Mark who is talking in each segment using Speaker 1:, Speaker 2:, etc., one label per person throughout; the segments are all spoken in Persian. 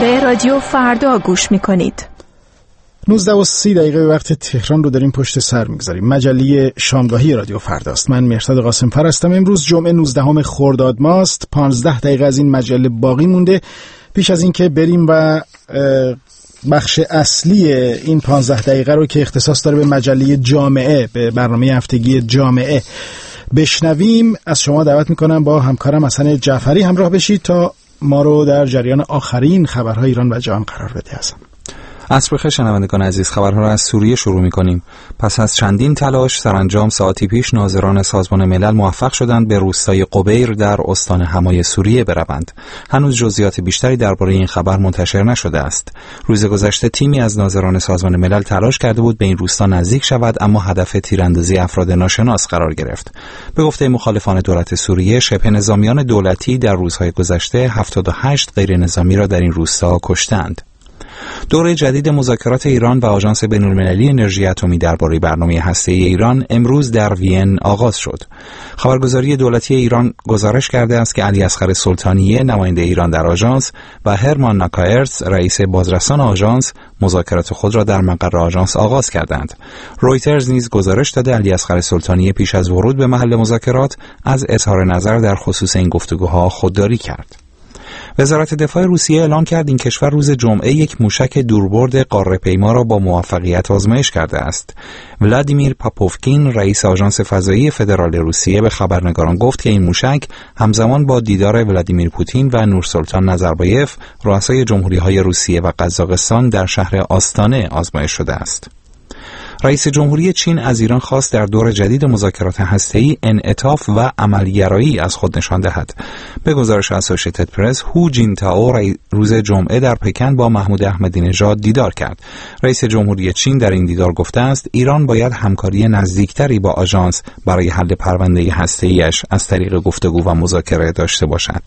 Speaker 1: به رادیو فردا گوش میکنید.
Speaker 2: 19:30 وقت تهران رو داریم پشت سر میگذاریم. مجله شامگاهی رادیو فرداست. من مهرداد قاسم‌فر هستم. امروز جمعه 19 خرداد ماست. 15 دقیقه از این مجله باقی مونده. پیش از این که بریم و بخش اصلی این 15 دقیقه رو که اختصاص داره به مجله جامعه، به برنامه هفتگی جامعه بشنویم، از شما دعوت میکنم با همکارم حسن جعفری همراه بشید تا ما رو در جریان آخرین خبرهای ایران و جهان قرار بده.
Speaker 3: عصر بخیر شنوندگان عزیز، خبرها را از سوریه شروع می‌کنیم. پس از چندین تلاش سرانجام ساعتی پیش ناظران سازمان ملل موفق شدند به روستای قبیر در استان حمای سوریه بروند. هنوز جزئیات بیشتری درباره این خبر منتشر نشده است. روز گذشته تیمی از ناظران سازمان ملل تلاش کرده بود به این روستا نزدیک شود، اما هدف تیراندازی افراد ناشناس قرار گرفت. به گفته مخالفان دولت سوریه، شبه نظامیان دولتی در روزهای گذشته 78 غیر نظامی را در این روستا کشتند. دوره جدید مذاکرات ایران و آژانس بین‌المللی انرژی اتمی درباره برنامه هسته‌ای ایران امروز در وین آغاز شد. خبرگزاری دولتی ایران گزارش کرده است که علیاصغر سلطانیه نماینده ایران در آژانس و هرمان ناکایرتس رئیس بازرسان آژانس مذاکرات خود را در مقر آژانس آغاز کردند. رویترز نیز گزارش داده علیاصغر سلطانیه پیش از ورود به محل مذاکرات از اظهار نظر در خصوص این گفتگوها خودداری کرد. وزارت دفاع روسیه اعلام کرد این کشور روز جمعه یک موشک دوربرد قاره‌پیما را با موفقیت آزمایش کرده است. ولادیمیر پاپوفکین رئیس آژانس فضایی فدرال روسیه به خبرنگاران گفت که این موشک همزمان با دیدار ولادیمیر پوتین و نورسلطان نظربایف رؤسای جمهوری‌های روسیه و قزاقستان در شهر آستانه آزمایش شده است. رئیس جمهوری چین از ایران خواست در دور جدید مذاکرات هسته‌ای انعطاف و عملگرایی از خود نشان دهد. به گزارش اسوشیتد پرس، هو جینتائو روز جمعه در پکن با محمود احمدی نژاد دیدار کرد. رئیس جمهوری چین در این دیدار گفته است ایران باید همکاری نزدیکتری با آژانس برای حل پرونده هسته‌ایش از طریق گفتگو و مذاکره داشته باشد.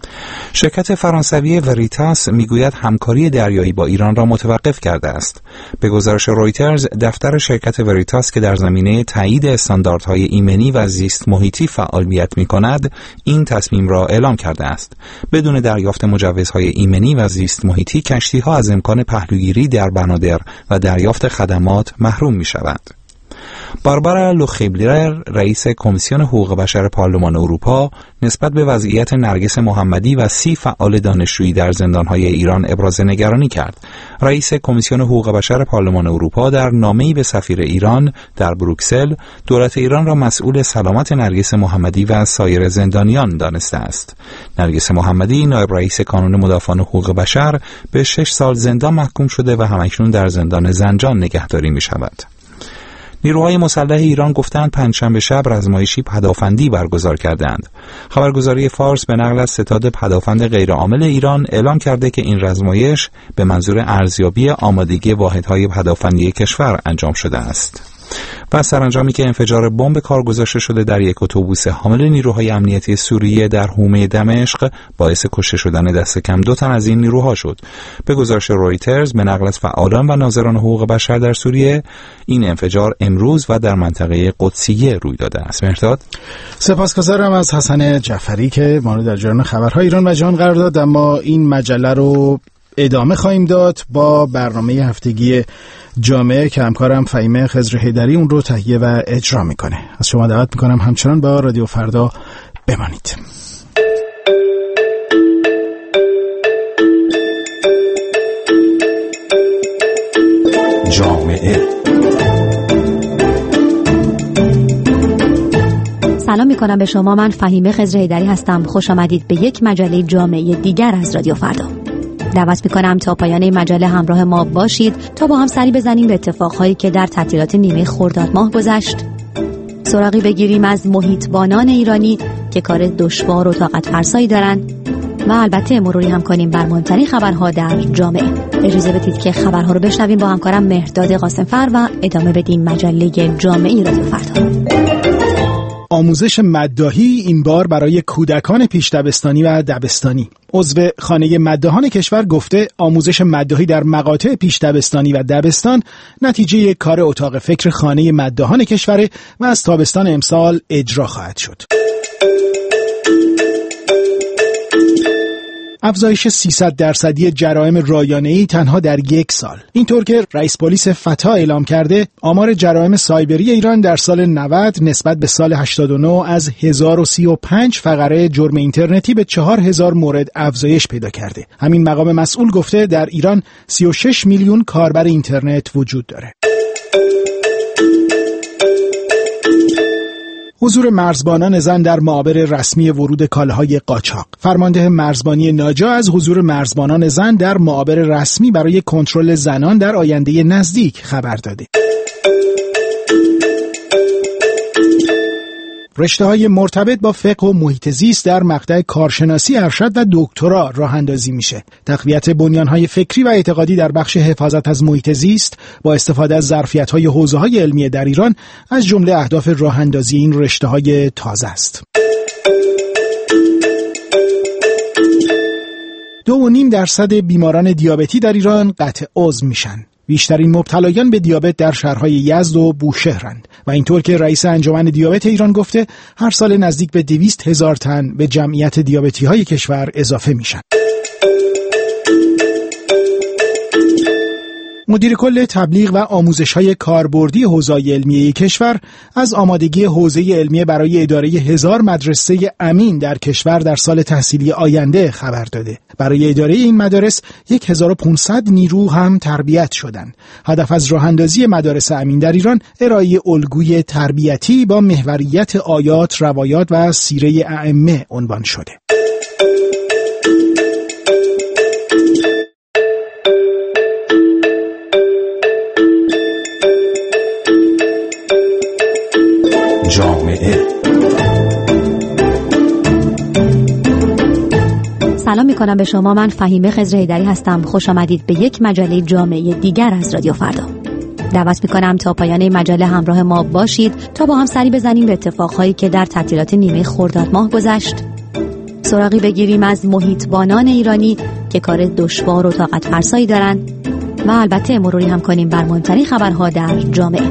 Speaker 3: شرکت فرانسوی وریتاس میگوید همکاری دریایی با ایران را متوقف کرده است. به گزارش رویترز، دفتر شرکت وریتاس که در زمینه تایید استانداردهای ایمنی و زیست محیطی فعالیت می‌کند، این تصمیم را اعلام کرده است. بدون دریافت مجوزهای ایمنی و زیست محیطی، کشتی‌ها از امکان پهلوگیری در بنادر و دریافت خدمات محروم می‌شوند. باربارا لوخیبلر رئیس کمیسیون حقوق بشر پارلمان اروپا نسبت به وضعیت نرگس محمدی و 30 فعال دانشجویی در زندانهای ایران ابراز نگرانی کرد. رئیس کمیسیون حقوق بشر پارلمان اروپا در نامه‌ای به سفیر ایران در بروکسل دولت ایران را مسئول سلامت نرگس محمدی و سایر زندانیان دانسته است. نرگس محمدی نایب رئیس کانون مدافعان حقوق بشر به 6 سال زندان محکوم شده و همکنون در زندان زنجان نگهداری می‌شود. نیروهای مسلح ایران گفتند پنجشنبه شب رزمایشی پدافندی برگزار کردند. خبرگزاری فارس به نقل از ستاد پدافند غیرعامل ایران اعلام کرده که این رزمایش به منظور ارزیابی آمادگی واحدهای پدافندی کشور انجام شده است. و سرانجامی که انفجار بمب کار گذاشته شده در یک اتوبوس حامل نیروهای امنیتی سوریه در حومه دمشق باعث کشته شدن دست کم 2 تن از این نیروها شد. به گزارش رویترز به نقل از فعالان و ناظران حقوق بشر در سوریه، این انفجار امروز و در منطقه قدسیه روی داده است. مهرداد،
Speaker 2: سپاسگزارم از حسن جعفری که ما رو در جریان خبرهای ایران و جهان قرار داد. اما این مجله رو ادامه خواهیم داد با برنامه هفتگی جامعه که همکارم فهیمه خضر حیدری اون رو تهیه و اجرا میکنه. از شما دعوت میکنم همچنان با رادیو فردا بمانید.
Speaker 4: جامعه.
Speaker 5: سلام میکنم به شما. من فهیمه خضر حیدری هستم. خوش آمدید به یک مجله جامعه دیگر از رادیو فردا. دعوت میکنم تا پایان این مجله همراه ما باشید تا با هم سری بزنیم به اتفاقهایی که در تعطیلات نیمه خرداد ماه گذشت. سراغی بگیریم از محیطبانان ایرانی که کار دشوار و طاقت فرسایی دارند و البته مروری هم کنیم بر مهمترین خبرها در جامعه. اجازه بدید که خبرها رو بشنویم با همکارم مهرداد قاسم‌فر و ادامه بدیم مجله جامعه رادیو فردا.
Speaker 2: آموزش مداحی این بار برای کودکان پیش دبستانی و دبستانی. عضو خانه مداحان کشور گفته آموزش مداحی در مقاطع پیش دبستانی و دبستان نتیجه کار اتاق فکر خانه مداحان کشور و از تابستان امسال اجرا خواهد شد. افزایش 300% جرایم رایانه‌ای تنها در یک سال. اینطور که رئیس پلیس فتا اعلام کرده، آمار جرایم سایبری ایران در سال 90 نسبت به سال 89 از 1035 فقره جرم اینترنتی به 4000 مورد افزایش پیدا کرده. همین مقام مسئول گفته در ایران 36 میلیون کاربر اینترنت وجود داره. حضور مرزبانان زن در معابر رسمی ورود کالاهای قاچاق. فرمانده مرزبانی ناجا از حضور مرزبانان زن در معابر رسمی برای کنترل زنان در آینده نزدیک خبر داده. رشته‌های مرتبط با فقه و محیط زیست در مقطع کارشناسی ارشد و دکترا راه اندازی میشه. تقویت بنیان‌های فکری و اعتقادی در بخش حفاظت از محیط زیست با استفاده از ظرفیت‌های حوزه‌های علمی در ایران از جمله اهداف راه اندازی این رشته‌های تازه است. 2.5% بیماران دیابتی در ایران قطع عضو میشن. بیشترین مبتلایان به دیابت در شهرهای یزد و بوشهرند و اینطور که رئیس انجمن دیابت ایران گفته هر سال نزدیک به 200,000 تن به جمعیت دیابتی های کشور اضافه میشن. مدیر کل تبلیغ و آموزش‌های کاربردی حوزه‌های علمیه کشور از آمادگی حوزه علمیه برای اداره 1000 مدرسه امین در کشور در سال تحصیلی آینده خبر داده. برای اداره این مدارس 1500 نیرو هم تربیت شدند. هدف از راه‌اندازی مدارس امین در ایران ارائه الگوی تربیتی با محوریت آیات، روایات و سیره ائمه عنوان شده.
Speaker 3: جامعه.
Speaker 5: سلام میکنم به شما. من فهیمه خضر حیدری هستم. خوش آمدید به یک مجله جامعه دیگر از رادیو فردا. دعوت میکنم تا پایان مجله همراه ما باشید تا با هم سری بزنیم به اتفاقهایی که در تعطیلات نیمه خرداد ماه گذشت. سراغی بگیریم از محیطبانان ایرانی که کار دشوار و طاقت فرسایی دارند و البته مروری هم کنیم بر مهمترین خبرها در جامعه.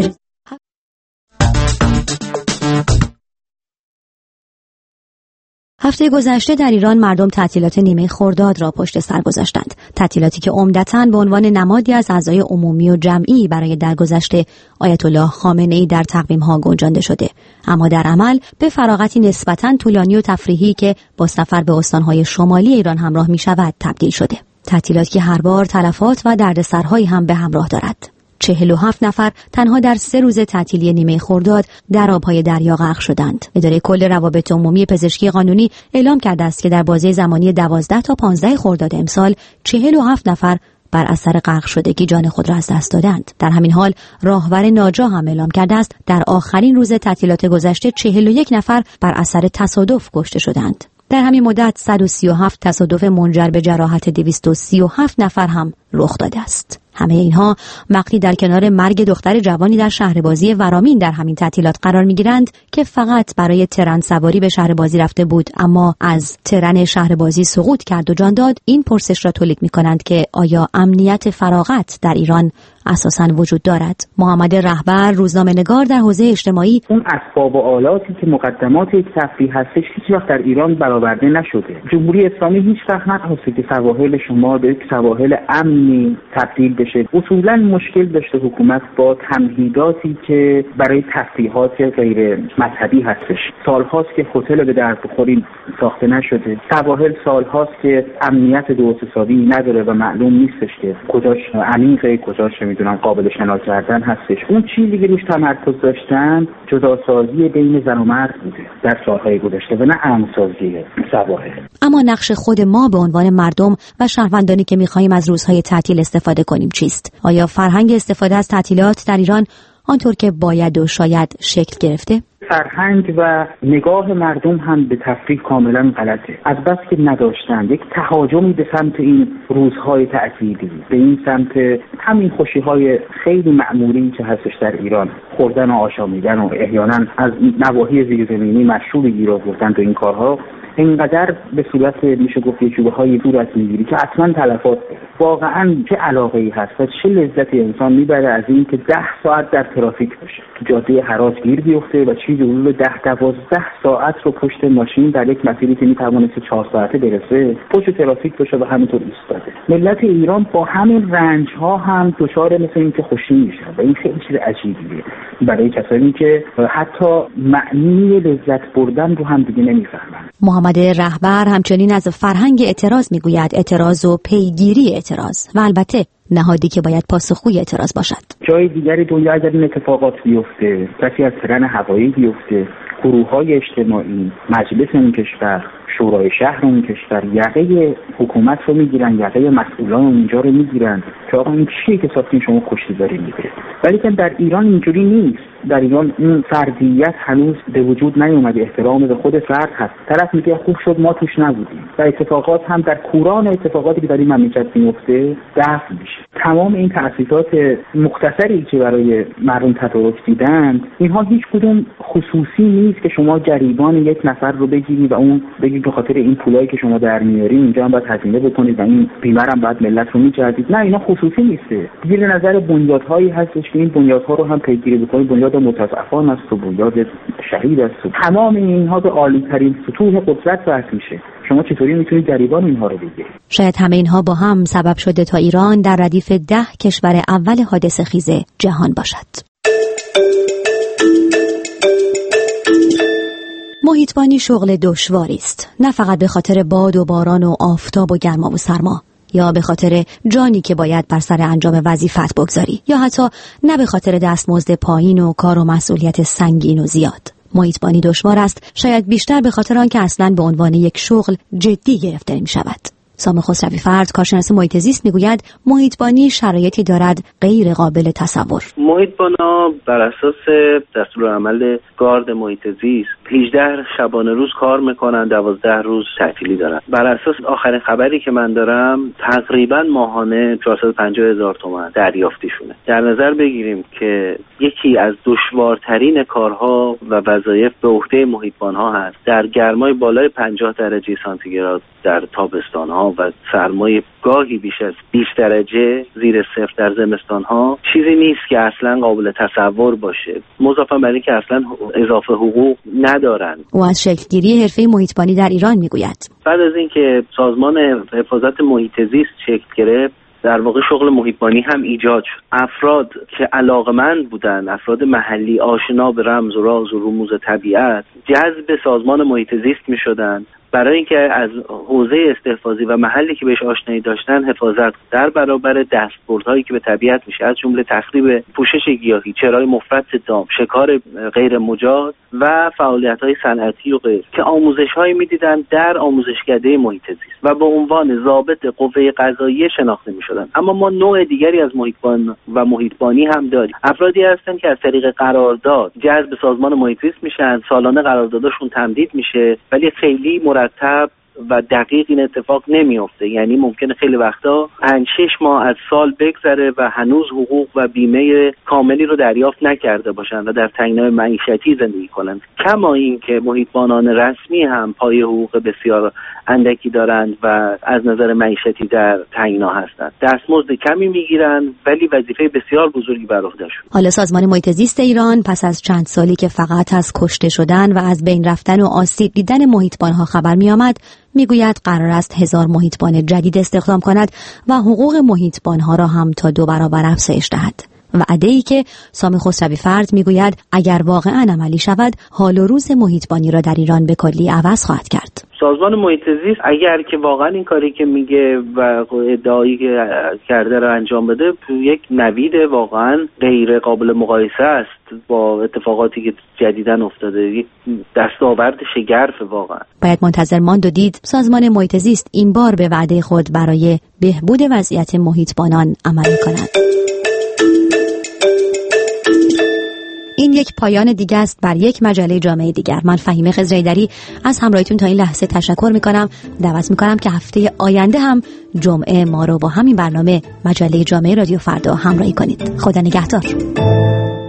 Speaker 5: هفته گذشته در ایران مردم تعطیلات نیمه خرداد را پشت سر گذاشتند. تعطیلاتی که عمدتاً به عنوان نمادی از اعضای عمومی و جمعی برای درگذشت آیت الله خامنه‌ای در تقویم‌ها گنجانده شده، اما در عمل به فراغتی نسبتاً طولانی و تفریحی که با سفر به استان‌های شمالی ایران همراه می‌شود تبدیل شده. تعطیلاتی که هر بار تلفات و دردسرهایی هم به همراه دارد. 47 نفر تنها در 3 روز تعطیلی نیمه خرداد در آبهای دریا غرق شدند. اداره کل روابط عمومی پزشکی قانونی اعلام کرده است که در بازه زمانی 12 تا 15 خرداد امسال 47 نفر بر اثر غرق شدگی جان خود را از دست دادند. در همین حال راهور ناجا هم اعلام کرده است در آخرین روز تعطیلات گذشته 41 نفر بر اثر تصادف کشته شدند. در همین مدت 137 تصادف منجر به جراحت 237 نفر هم رخ داده است. همه اینها وقتی در کنار مرگ دختر جوانی در شهربازی ورامین در همین تعطیلات قرار می‌گیرند که فقط برای ترن سواری به شهربازی رفته بود اما از ترن شهربازی سقوط کرد و جان داد. این پرسش را تولید می‌کنند که آیا امنیت فراغت در ایران اساساً وجود دارد؟ محمد رهبر، روزنامه‌نگار در حوزه اجتماعی:
Speaker 4: اون اسباب و آلاتی که مقدمات یک تفریح هستش هیچ وقت در ایران برآورده نشده. جمهوری اسلامی هیچ وقت نخواسته که سواحل شما به یک سواحل امنی تبدیل بشه. اصولاً مشکل داشته حکومت با تمهیداتی که برای تفریحات غیر مذهبی هستش. سال‌هاست که هتل به درد بخوریم ساخته نشده. سواحل سال‌هاست که امنیت درست حسابی نداره و معلوم نیستش که کجاش عمیقه، کجاش میدونم قابل شنا کردن هستش. اون چیزی که روش تمرکز داشتن جداسازی بین زن و مرد بوده در سال‌های گذشته و نه امن‌سازی سواحل.
Speaker 5: اما نقش خود ما به عنوان مردم و شهروندانی که می‌خوایم از روزهای تعطیل استفاده کنیم چیست؟ آیا فرهنگ استفاده از تعطیلات در ایران آنطور که باید و شاید شکل گرفته؟
Speaker 4: فرهنگ و نگاه مردم هم به تفریح کاملا غلطه. از بس که نداشتن یک تهاجمی به سمت این روزهای تعطیلی، به این سمت همین خوشی‌های خیلی معمولی که هستش در ایران، خوردن و آشامیدن و احیانا از نواحی زیرزمینی مشروب گیر آوردن تو این کارها، اینقدر به صورت میشه گفت چوب‌های صورت میگیری که اصلا تلفات واقعا چه علاقه‌ای هست و چه لذتی انسان میبره از این که 10 ساعت در ترافیک باشه، تو جاده هراس گیر بیفته و چیزی حدود 10-12 ساعت رو پشت ماشین در یک مسیری که میتوانست 4 ساعته برسه پشت ترافیک باشه و همینطور ایستاده. ملت ایران با همین رنج‌ها هم دچار مثل این که خوشی میشن و این خیلی چیز عجیبیه برای کسانی که حتی معنی لذت بردن رو هم دیگه نمیفهمن.
Speaker 5: محمد رهبر همچنین از فرهنگ اعتراض میگوید، اعتراض و پیگیری اعتراض و البته نهادی که باید پاسخگوی اعتراض باشد.
Speaker 4: جای دیگری دنیا اگر این اتفاقات بیفته، کسی از ترن هوایی بیفته، گروه‌های اجتماعی، مجلس اون کشور، شورای شهر اون کشور یقه حکومت رو میگیرن، یقه مسئولان اونجا رو میگیرن که آقا این چیه که ساختین شما کشتی داری میده. ولی که در ایران اینجوری نیست. در ایران این فردیت هنوز به وجود نیومده، احترام به خود فرد هست. طرف میگه خوب شد ما توش نبودیم و اتفاقات هم در کوران اتفاقاتی که در این مملکت میفته دفع میشه. تمام این تأسیسات مختصری که برای مردم تدارک دیدند اینها هیچ کدوم خصوصی نیست که شما گریبان یک نفر رو بگیری و اون بگید به خاطر این پولایی که شما در میارین اینجا هم باید هزینه بکنید و این بیمه هم باید ملت رو میجردید. نه، اینا خصوصی نیسته. زیر نظر بنیادهایی هستش که این بنیادها رو هم پیگیری بکنید. بنیاد متاسفانه است و بنیاد شهید است. تمام اینها به عالی‌ترین سطوح قدرت بحث میشه. شما چطوری میتونید گریبان اینها رو بگیرید؟
Speaker 5: شاید همه اینها با هم سبب شده تا ایران در ردیف 10 کشور اول حادثه خیز جهان باشد. محیطبانی شغل دشواری است، نه فقط به خاطر باد و باران و آفتاب و گرما و سرما، یا به خاطر جانی که باید بر سر انجام وظیفت بگذاری، یا حتی نه به خاطر دستمزد پایین و کار و مسئولیت سنگین و زیاد. محیطبانی دشوار است شاید بیشتر به خاطر آنکه اصلاً به عنوان یک شغل جدی گرفته نمی‌شود. سام خسروی فرد، کارشناس محیط زیست، میگوید محیطبانی شرایطی دارد غیر قابل تصور.
Speaker 6: محیطبانا بر اساس دستورالعمل گارد محیط زیست 18 شبانه روز کار میکنن، 12 روز تعطیلی دارن. بر اساس آخرین خبری که من دارم تقریبا ماهانه 450,000 تومان دریافتیشونه. در نظر بگیریم که یکی از دشوارترین کارها و وظایف به عهده محیطبانها هست. در گرمای بالای 50 درجه سانتیگراد در تابستانها و سرمای گاهی بیش از 20 درجه زیر صفر در زمستانها چیزی نیست که اصلا قابل تصور باشه. مضافاً بر این که اصلا اضافه حقوق ندارن.
Speaker 5: او از شکلگیری حرفه محیطبانی در ایران میگوید.
Speaker 6: بعد از اینکه سازمان حفاظت محیط زیست شکل گرفت، در واقع شغل محیطبانی هم ایجاد شد. افراد که علاقمند بودن، افراد محلی آشنا به رمز و راز و رموز طبیعت، جذب سازمان محیط زیست می شدن برای اینکه از حوزه استحفاظی و محلی که بهش آشنایی داشتن حفاظت در برابر دستبردهایی که به طبیعت میشه، از جمله تخریب پوشش گیاهی، چرای مفرط دام، شکار غیر مجاز و فعالیت‌های صنعتی و غیر، که آموزش‌هایی می‌دیدن در آموزشکده محیط زیست و با عنوان ضابط قوه قضاییه شناخته می‌شدن. اما ما نوع دیگری از محیطبان و محیطبانی هم داریم. افرادی هستن که از طریق قرارداد جذب سازمان محیط زیست میشن، سالانه قراردادشون تمدید میشه، ولی خیلی مرتب و دقیق این اتفاق نمیفته. یعنی ممکنه خیلی وقتا 5-6 ماه از سال بگذره و هنوز حقوق و بیمه کاملی رو دریافت نکرده باشن و در تنگنای معیشتی زندگی کنند. کما این که محیطبانان رسمی هم پای حقوق بسیار اندکی دارند و از نظر معیشتی در تنگنا هستند. دستمزد کمی میگیرن ولی وظیفه بسیار بزرگی بر عهده‌شون.
Speaker 5: حالا سازمان محیط زیست ایران پس از چند سالی که فقط از کشته شدن و از بین رفتن و آسیب دیدن محیطبان‌ها خبر می‌آمد، میگوید قرار است 1000 محیطبان جدید استخدام کند و حقوق محیطبان‌ها را هم تا 2 برابر افزایش دهد. وعده‌ای که سام خسروی فرد میگوید اگر واقعاً عملی شود، حال و روز محیطبانی را در ایران به کلی عوض خواهد کرد.
Speaker 6: سازمان محیط زیست اگر که واقعا این کاری که میگه و ادعایی که کرده را انجام بده، یک نوید واقعا غیر قابل مقایسه است با اتفاقاتی که جدیداً افتاده. یک دستاورد شگرف واقعا. باید
Speaker 5: منتظر ماند و دید سازمان محیط زیست این بار به وعده خود برای بهبود وضعیت محیطبانان عمل کند. این یک پایان دیگه است بر یک مجله جامعه دیگر. من فهیمه خضرحیدری از همراهیتون تا این لحظه تشکر میکنم. دعوت میکنم که هفته آینده هم جمعه ما رو با همین برنامه مجله جامعه رادیو فردا همراهی کنید. خدا نگهدار.